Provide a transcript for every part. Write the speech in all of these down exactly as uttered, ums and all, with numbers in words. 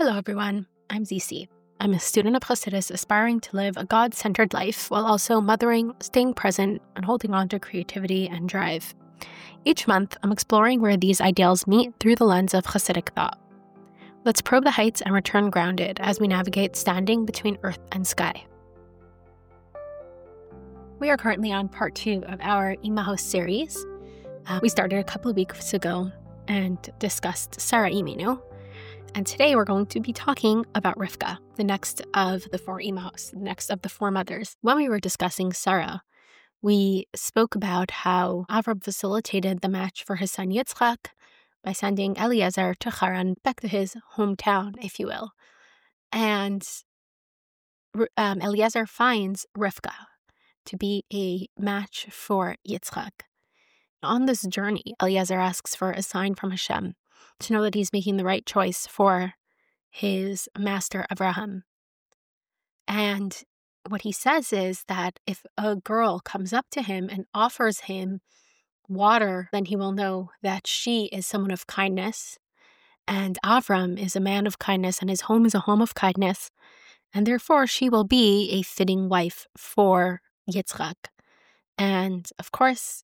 Hello, everyone. I'm Zizi. I'm a student of Chassidus aspiring to live a God-centered life while also mothering, staying present, and holding on to creativity and drive. Each month, I'm exploring where these ideals meet through the lens of Chassidic thought. Let's probe the heights and return grounded as we navigate standing between earth and sky. We are currently on part two of our Imahos series. Uh, we started a couple of weeks ago and discussed Sarah Imenu. And today we're going to be talking about Rivka, the next of the four Imahos, the next of the four mothers. When we were discussing Sarah, we spoke about how Avram facilitated the match for his son Yitzchak by sending Eliezer to Haran, back to his hometown, if you will. And um, Eliezer finds Rivka to be a match for Yitzchak. On this journey, Eliezer asks for a sign from Hashem to know that he's making the right choice for his master Abraham. And what he says is that if a girl comes up to him and offers him water, then he will know that she is someone of kindness, and Avram is a man of kindness, and his home is a home of kindness, and therefore she will be a fitting wife for Yitzchak. And of course,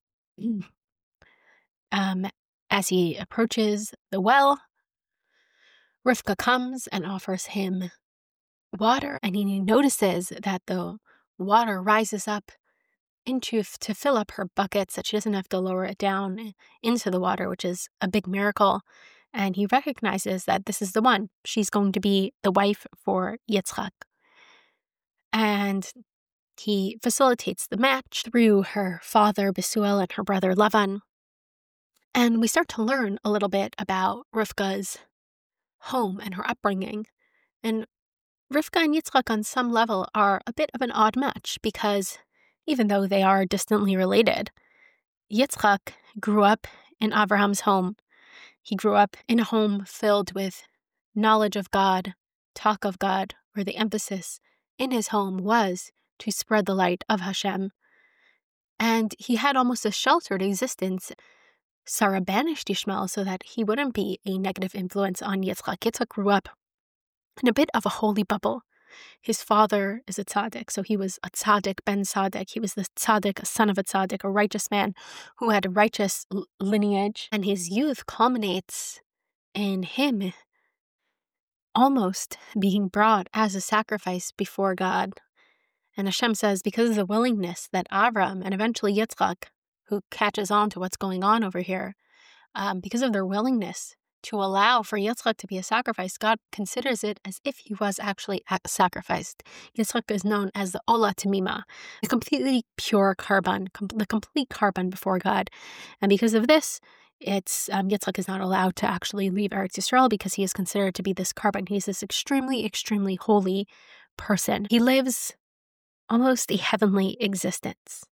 um, as he approaches the well, Rivka comes and offers him water, and he notices that the water rises up into to fill up her buckets, that she doesn't have to lower it down into the water, which is a big miracle. And he recognizes that this is the one. She's going to be the wife for Yitzchak. And he facilitates the match through her father, Besuel, and her brother, Lavan. And we start to learn a little bit about Rivka's home and her upbringing. And Rivka and Yitzchak on some level are a bit of an odd match because even though they are distantly related, Yitzchak grew up in Abraham's home. He grew up in a home filled with knowledge of God, talk of God, where the emphasis in his home was to spread the light of Hashem. And he had almost a sheltered existence. Sarah banished Ishmael so that he wouldn't be a negative influence on Yitzchak. Yitzchak grew up in a bit of a holy bubble. His father is a tzaddik, so he was a tzaddik ben tzaddik. He was the tzaddik, a son of a tzaddik, a righteous man who had a righteous l- lineage. And his youth culminates in him almost being brought as a sacrifice before God. And Hashem says, because of the willingness that Avram and eventually Yitzchak, who catches on to what's going on over here, um, because of their willingness to allow for Yitzchak to be a sacrifice, God considers it as if he was actually sacrificed. Yitzchak is known as the Ola Tamima, the completely pure carbon, com- the complete carbon before God. And because of this, it's um, Yitzchak is not allowed to actually leave Eretz Yisrael because he is considered to be this carbon. He's this extremely, extremely holy person. He lives almost a heavenly existence.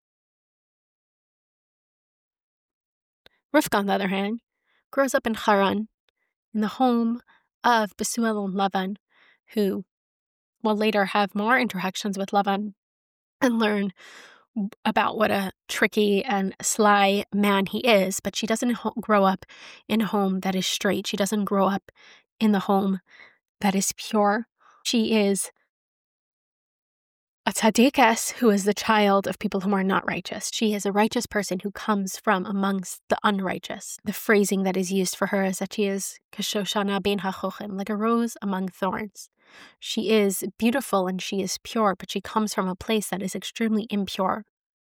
Rivka, on the other hand, grows up in Haran, in the home of Besuel and Lavan, who will later have more interactions with Lavan and learn about what a tricky and sly man he is. But she doesn't ho- grow up in a home that is straight. She doesn't grow up in the home that is pure. She is a tzaddikas who is the child of people who are not righteous. She is a righteous person who comes from amongst the unrighteous. The phrasing that is used for her is that she is kashoshana bein hachochim, like a rose among thorns. She is beautiful and she is pure, but she comes from a place that is extremely impure.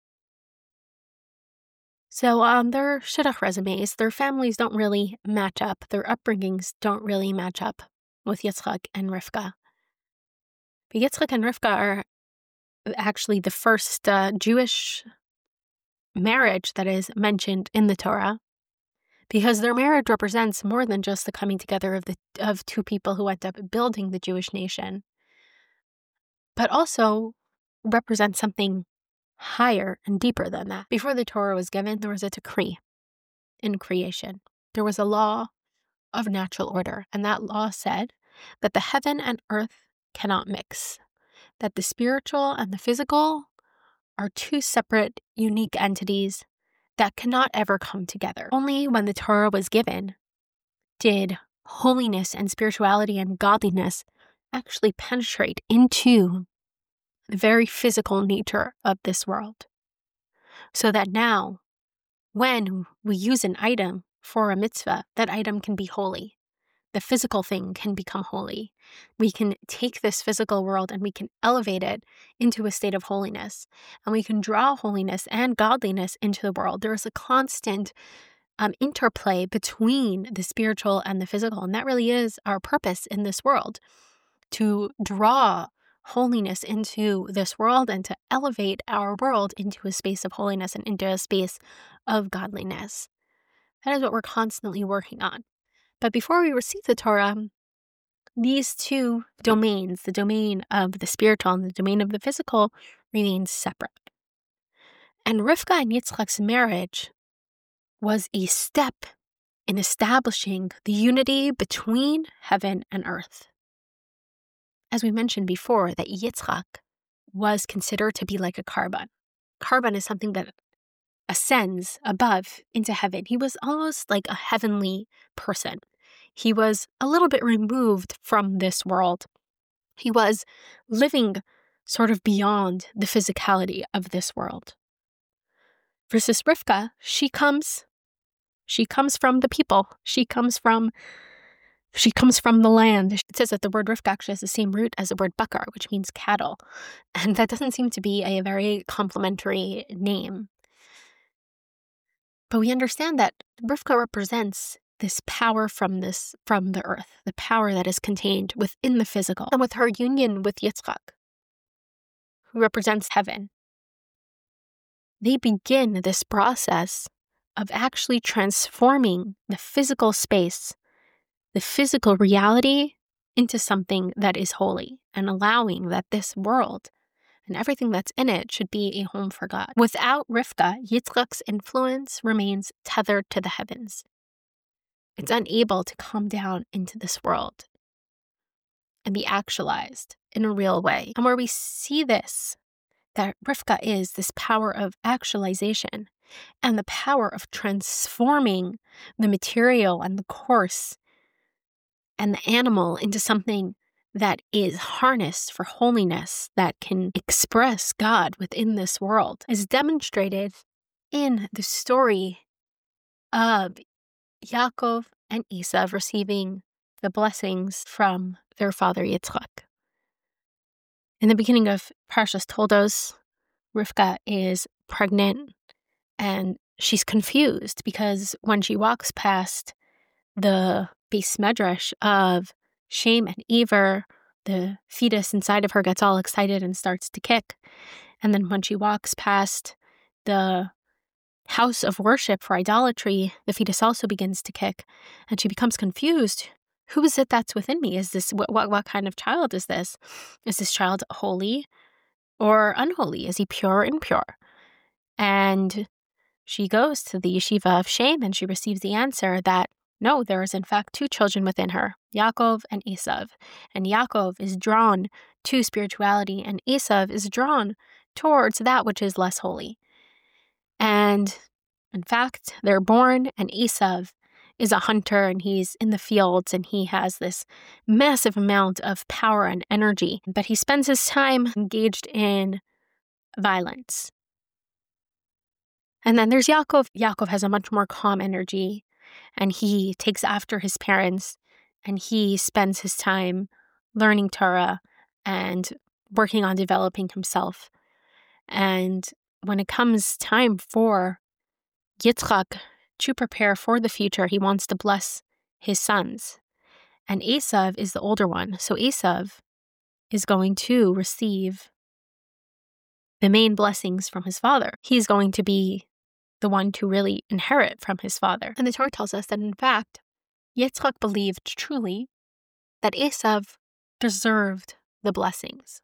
So on their shidduch resumes, their families don't really match up. Their upbringings don't really match up with Yitzchak and Rivka. But Yitzchak and Rivka are actually the first uh, Jewish marriage that is mentioned in the Torah, because their marriage represents more than just the coming together of the of two people who end up building the Jewish nation, but also represents something higher and deeper than that. Before the Torah was given, there was a decree in creation. There was a law of natural order, and that law said that the heaven and earth cannot mix, that the spiritual and the physical are two separate, unique entities that cannot ever come together. Only when the Torah was given did holiness and spirituality and godliness actually penetrate into the very physical nature of this world. So that now, when we use an item for a mitzvah, that item can be holy. The physical thing can become holy. We can take this physical world and we can elevate it into a state of holiness. And we can draw holiness and godliness into the world. There is a constant um, interplay between the spiritual and the physical. And that really is our purpose in this world, to draw holiness into this world and to elevate our world into a space of holiness and into a space of godliness. That is what we're constantly working on. But before we receive the Torah, these two domains, the domain of the spiritual and the domain of the physical, remain separate. And Rivka and Yitzchak's marriage was a step in establishing the unity between heaven and earth. As we mentioned before, that Yitzchak was considered to be like a carbon. Carbon is something that ascends above into heaven. He was almost like a heavenly person. He was a little bit removed from this world. He was living sort of beyond the physicality of this world. Versus Rivka, she comes, she comes from the people. She comes from, she comes from the land. It says that the word Rivka actually has the same root as the word bakar, which means cattle. And that doesn't seem to be a very complimentary name. But we understand that Rivka represents this power from this from the earth, the power that is contained within the physical. And with her union with Yitzchak, who represents heaven, they begin this process of actually transforming the physical space, the physical reality, into something that is holy, and allowing that this world and everything that's in it should be a home for God. Without Rivka, Yitzchak's influence remains tethered to the heavens. It's unable to come down into this world and be actualized in a real way. And where we see this, that Rivka is this power of actualization and the power of transforming the material and the course and the animal into something that is harnessed for holiness, that can express God within this world, is demonstrated in the story of Yaakov and Esav receiving the blessings from their father Yitzchak. In the beginning of Parshas Toldos, Rivka is pregnant and she's confused because when she walks past the base medrash of Shem and Ever, the fetus inside of her gets all excited and starts to kick. And then when she walks past the house of worship for idolatry, the fetus also begins to kick. And she becomes confused. Who is it that's within me? Is this, what, what, what kind of child is this? Is this child holy or unholy? Is he pure or impure? And she goes to the yeshiva of Shem and she receives the answer that no, there is in fact two children within her, Yaakov and Esav. And Yaakov is drawn to spirituality and Esav is drawn towards that which is less holy. And in fact, they're born and Esav is a hunter and he's in the fields and he has this massive amount of power and energy, but he spends his time engaged in violence. And then there's Yaakov. Yaakov has a much more calm energy. And he takes after his parents and he spends his time learning Torah and working on developing himself. And when it comes time for Yitzchak to prepare for the future, he wants to bless his sons. And Esav is the older one. So Esav is going to receive the main blessings from his father. He's going to be the one to really inherit from his father. And the Torah tells us that, in fact, Yitzchak believed truly that Esav deserved the blessings.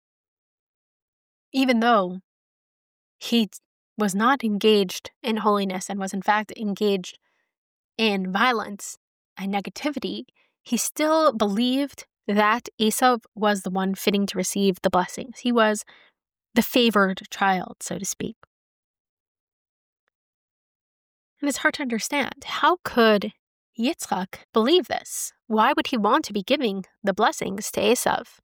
Even though he was not engaged in holiness and was, in fact, engaged in violence and negativity, he still believed that Esav was the one fitting to receive the blessings. He was the favored child, so to speak. And it's hard to understand. How could Yitzchak believe this? Why would he want to be giving the blessings to Esav?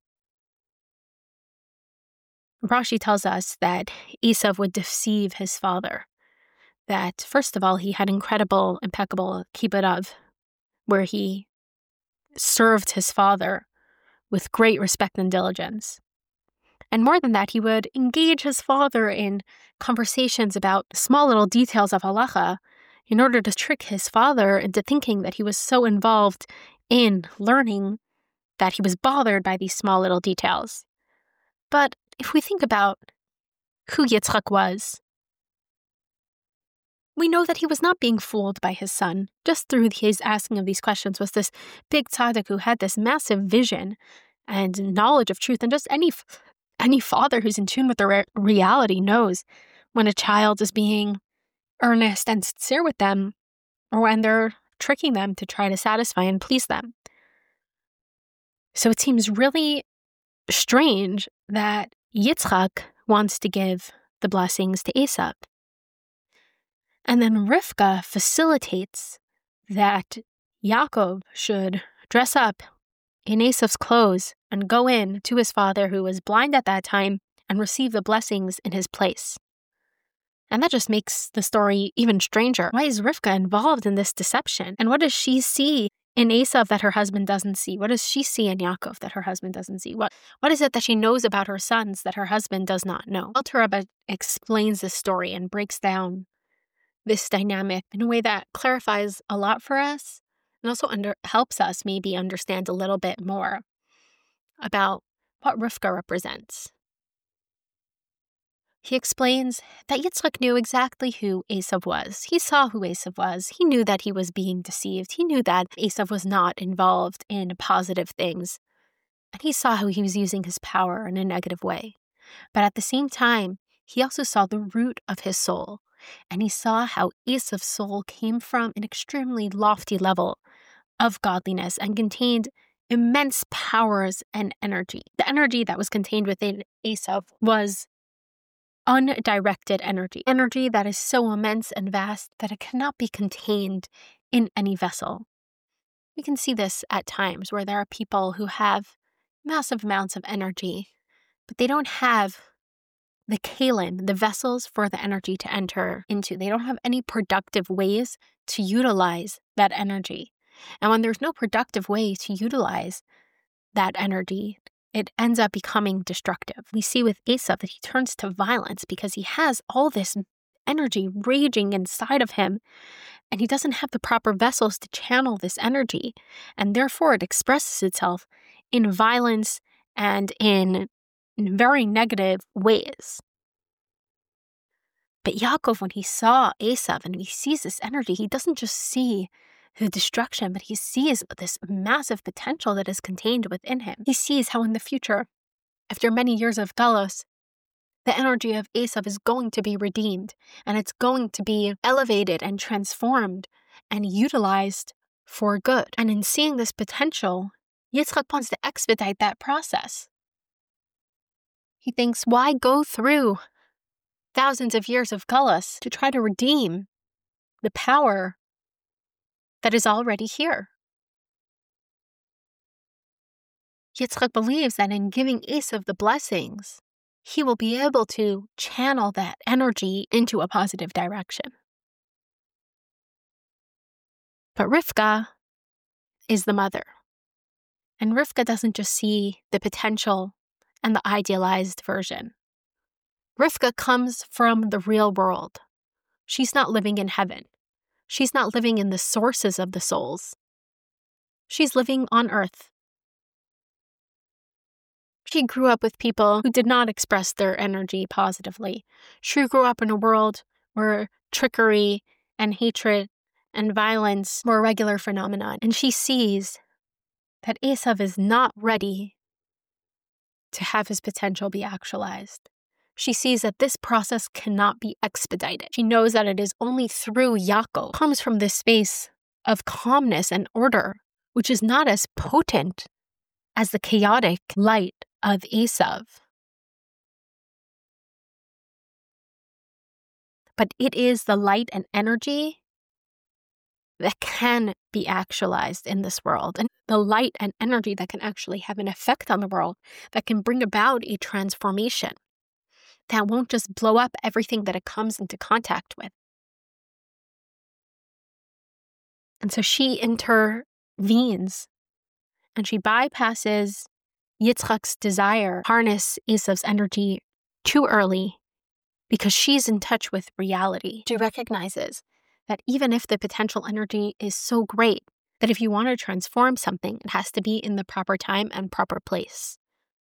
Rashi tells us that Esav would deceive his father. That, first of all, he had incredible, impeccable kibbud av, where he served his father with great respect and diligence. And more than that, he would engage his father in conversations about small little details of halacha in order to trick his father into thinking that he was so involved in learning that he was bothered by these small little details. But if we think about who Yitzchak was, we know that he was not being fooled by his son. Just through his asking of these questions was this big tzaddik who had this massive vision and knowledge of truth. And just any any father who's in tune with the re- reality knows when a child is being earnest and sincere with them, or when they're tricking them to try to satisfy and please them. So it seems really strange that Yitzchak wants to give the blessings to Esav. And then Rivka facilitates that Yaakov should dress up in Esav's clothes and go in to his father, who was blind at that time, and receive the blessings in his place. And that just makes the story even stranger. Why is Rivka involved in this deception? And what does she see in Esav that her husband doesn't see? What does she see in Yaakov that her husband doesn't see? What What is it that she knows about her sons that her husband does not know? Alter Rebbe explains this story and breaks down this dynamic in a way that clarifies a lot for us and also under, helps us maybe understand a little bit more about what Rivka represents. He explains that Yitzchak knew exactly who Esav was. He saw who Esav was. He knew that he was being deceived. He knew that Esav was not involved in positive things. And he saw how he was using his power in a negative way. But at the same time, he also saw the root of his soul. And he saw how Esav's soul came from an extremely lofty level of godliness and contained immense powers and energy. The energy that was contained within Esav was undirected energy, energy that is so immense and vast that it cannot be contained in any vessel. We can see this at times where there are people who have massive amounts of energy, but they don't have the kalim, the vessels for the energy to enter into. They don't have any productive ways to utilize that energy. And when there's no productive way to utilize that energy, it ends up becoming destructive. We see with Esav that he turns to violence because he has all this energy raging inside of him, and he doesn't have the proper vessels to channel this energy, and therefore it expresses itself in violence and in, in very negative ways. But Yaakov, when he saw Esav and he sees this energy, he doesn't just see the destruction, but he sees this massive potential that is contained within him. He sees how in the future, after many years of galus, the energy of Esav is going to be redeemed, and it's going to be elevated and transformed and utilized for good. And in seeing this potential, Yitzchak wants to expedite that process. He thinks, why go through thousands of years of galus to try to redeem the power that is already here? Yitzchak believes that in giving Esav the blessings, he will be able to channel that energy into a positive direction. But Rivka is the mother. And Rivka doesn't just see the potential and the idealized version. Rivka comes from the real world. She's not living in heaven. She's not living in the sources of the souls. She's living on earth. She grew up with people who did not express their energy positively. She grew up in a world where trickery and hatred and violence were a regular phenomenon. And she sees that Esav is not ready to have his potential be actualized. She sees that this process cannot be expedited. She knows that it is only through Yaakov, comes from this space of calmness and order, which is not as potent as the chaotic light of Esav. But it is the light and energy that can be actualized in this world, and the light and energy that can actually have an effect on the world, that can bring about a transformation that won't just blow up everything that it comes into contact with. And so she intervenes and she bypasses Yitzchak's desire to harness Esav's energy too early because she's in touch with reality. She recognizes that even if the potential energy is so great, that if you want to transform something, it has to be in the proper time and proper place.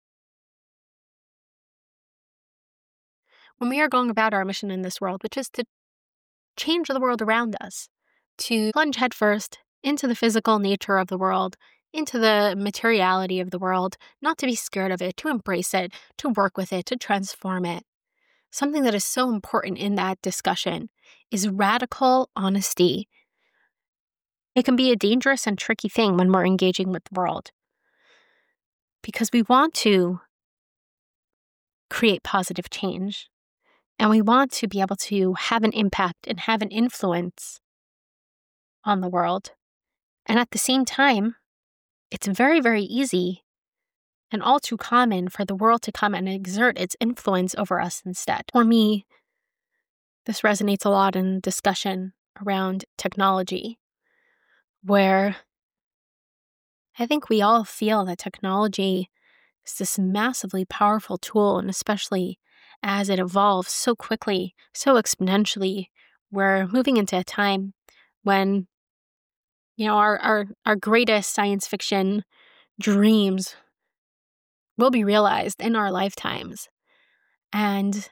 When we are going about our mission in this world, which is to change the world around us, to plunge headfirst into the physical nature of the world, into the materiality of the world, not to be scared of it, to embrace it, to work with it, to transform it. Something that is so important in that discussion is radical honesty. It can be a dangerous and tricky thing when we're engaging with the world, because we want to create positive change, and we want to be able to have an impact and have an influence on the world. And at the same time, it's very, very easy and all too common for the world to come and exert its influence over us instead. For me, this resonates a lot in discussion around technology, where I think we all feel that technology is this massively powerful tool, and especially as it evolves so quickly, so exponentially, we're moving into a time when, you know, our, our, our greatest science fiction dreams will be realized in our lifetimes. And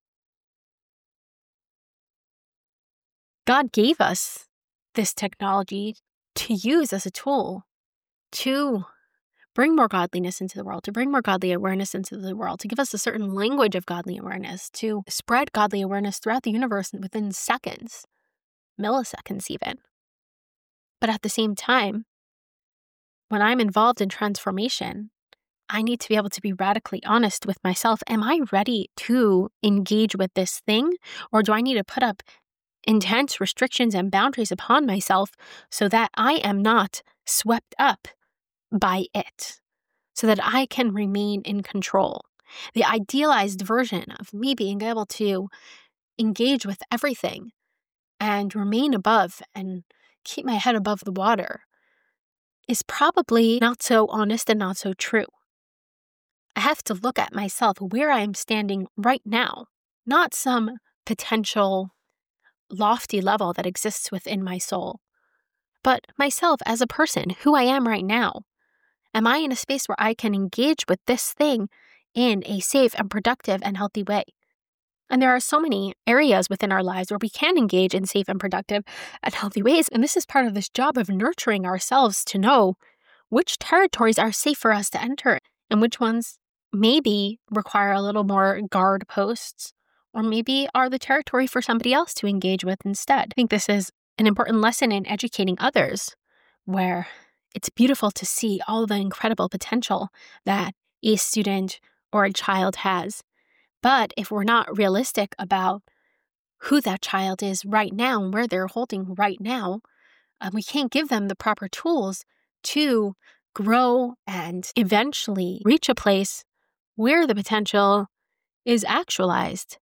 God gave us this technology to use as a tool to bring more godliness into the world, to bring more godly awareness into the world, to give us a certain language of godly awareness, to spread godly awareness throughout the universe within seconds, milliseconds even. But at the same time, when I'm involved in transformation, I need to be able to be radically honest with myself. Am I ready to engage with this thing? Or do I need to put up intense restrictions and boundaries upon myself so that I am not swept up by it, so that I can remain in control? The idealized version of me being able to engage with everything and remain above and keep my head above the water is probably not so honest and not so true. I have to look at myself where I am standing right now, not some potential lofty level that exists within my soul, but myself as a person, who I am right now. Am I in a space where I can engage with this thing in a safe and productive and healthy way? And there are so many areas within our lives where we can engage in safe and productive and healthy ways. And this is part of this job of nurturing ourselves to know which territories are safe for us to enter and which ones maybe require a little more guard posts, or maybe are the territory for somebody else to engage with instead. I think this is an important lesson in educating others, where it's beautiful to see all the incredible potential that a student or a child has. But if we're not realistic about who that child is right now and where they're holding right now, uh, we can't give them the proper tools to grow and eventually reach a place where the potential is actualized.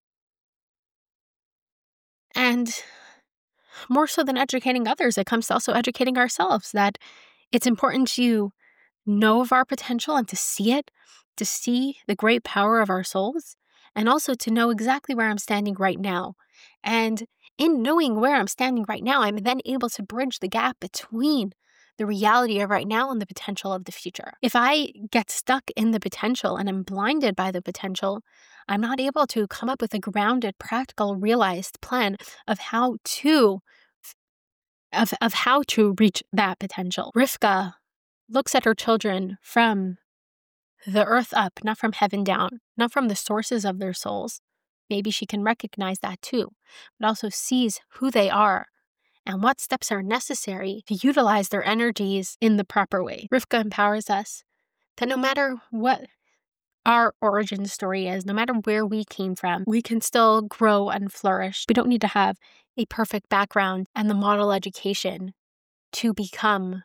And more so than educating others, it comes to also educating ourselves that it's important to know of our potential and to see it, to see the great power of our souls, and also to know exactly where I'm standing right now. And in knowing where I'm standing right now, I'm then able to bridge the gap between the reality of right now and the potential of the future. If I get stuck in the potential and I'm blinded by the potential, I'm not able to come up with a grounded, practical, realized plan of how to of, of how to reach that potential. Rivka looks at her children from the earth up, not from heaven down, not from the sources of their souls. Maybe she can recognize that too, but also sees who they are and what steps are necessary to utilize their energies in the proper way. Rivka empowers us that no matter what our origin story is, no matter where we came from, we can still grow and flourish. We don't need to have a perfect background and the model education to become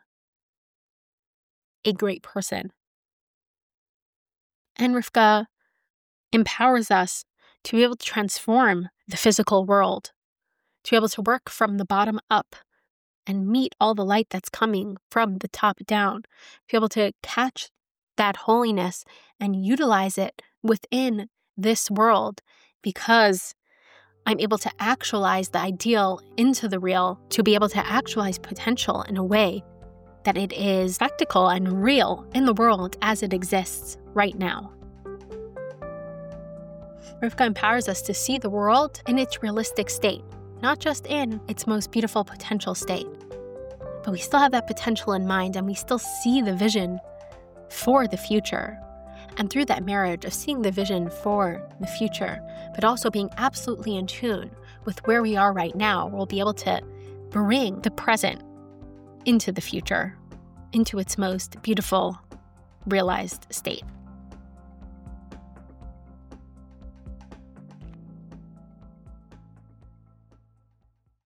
a great person. And Rivka empowers us to be able to transform the physical world, to be able to work from the bottom up and meet all the light that's coming from the top down, to be able to catch that holiness and utilize it within this world, because I'm able to actualize the ideal into the real, to be able to actualize potential in a way that it is practical and real in the world as it exists right now. Rivka empowers us to see the world in its realistic state, not just in its most beautiful potential state. But we still have that potential in mind, and we still see the vision for the future. And through that marriage of seeing the vision for the future, but also being absolutely in tune with where we are right now, we'll be able to bring the present into the future, into its most beautiful, realized state.